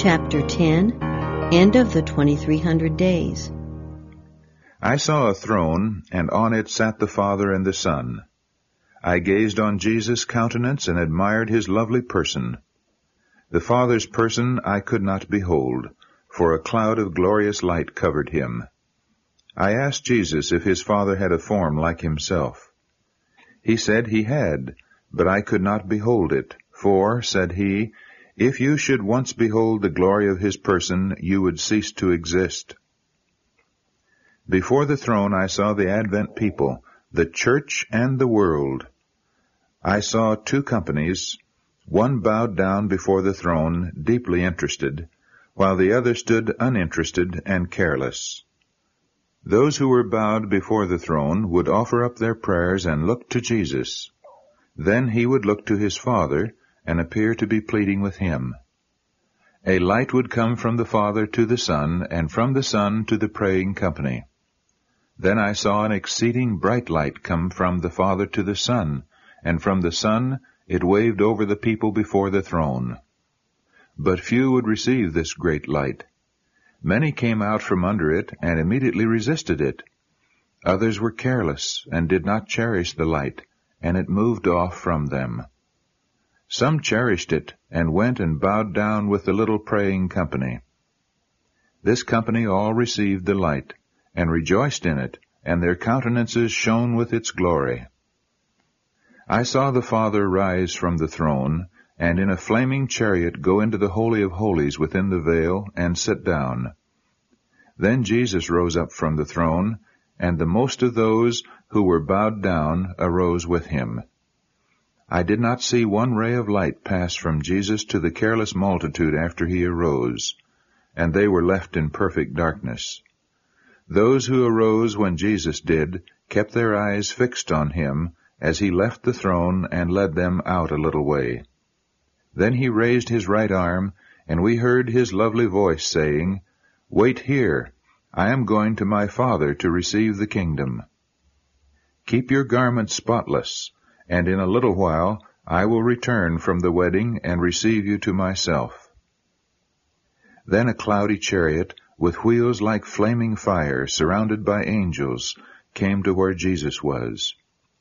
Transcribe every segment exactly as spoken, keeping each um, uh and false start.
Chapter ten, End of the twenty-three hundred Days. I saw a throne, and on it sat the Father and the Son. I gazed on Jesus' countenance and admired his lovely person. The Father's person I could not behold, for a cloud of glorious light covered him. I asked Jesus if his Father had a form like himself. He said he had, but I could not behold it, for, said he, if you should once behold the glory of his person, you would cease to exist. Before the throne I saw the Advent people, the church and the world. I saw two companies. One bowed down before the throne, deeply interested, while the other stood uninterested and careless. Those who were bowed before the throne would offer up their prayers and look to Jesus. Then he would look to his Father and appear to be pleading with him. A light would come from the Father to the Son, and from the Son to the praying company. Then I saw an exceeding bright light come from the Father to the Son, and from the Son it waved over the people before the throne. But few would receive this great light. Many came out from under it and immediately resisted it. Others were careless and did not cherish the light, and it moved off from them. Some cherished it and went and bowed down with the little praying company. This company all received the light, and rejoiced in it, and their countenances shone with its glory. I saw the Father rise from the throne, and in a flaming chariot go into the Holy of Holies within the veil, and sit down. Then Jesus rose up from the throne, and the most of those who were bowed down arose with him. I did not see one ray of light pass from Jesus to the careless multitude after he arose, and they were left in perfect darkness. Those who arose when Jesus did kept their eyes fixed on him as he left the throne and led them out a little way. Then he raised his right arm, and we heard his lovely voice saying, "Wait here, I am going to my Father to receive the kingdom. Keep your garments spotless, and in a little while I will return from the wedding and receive you to myself." Then a cloudy chariot, with wheels like flaming fire, surrounded by angels, came to where Jesus was.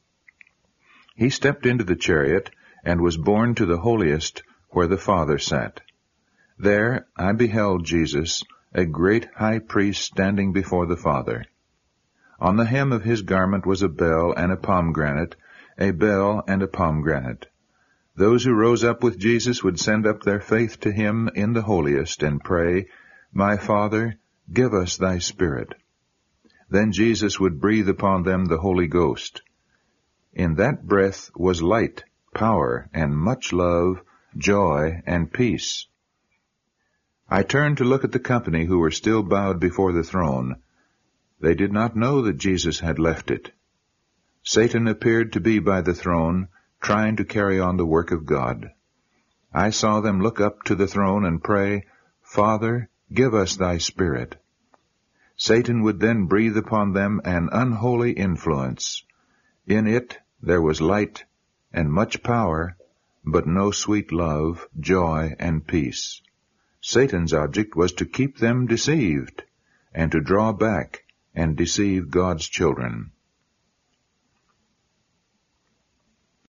He stepped into the chariot, and was borne to the holiest, where the Father sat. There I beheld Jesus, a great high priest standing before the Father. On the hem of his garment was a bell and a pomegranate, a bell and a pomegranate. Those who rose up with Jesus would send up their faith to him in the holiest, and pray, "My Father, give us thy Spirit." Then Jesus would breathe upon them the Holy Ghost. In that breath was light, power, and much love, joy, and peace. I turned to look at the company who were still bowed before the throne. They did not know that Jesus had left it. Satan appeared to be by the throne, trying to carry on the work of God. I saw them look up to the throne and pray, "Father, give us thy Spirit." Satan would then breathe upon them an unholy influence. In it there was light and much power, but no sweet love, joy, and peace. Satan's object was to keep them deceived, and to draw back and deceive God's children.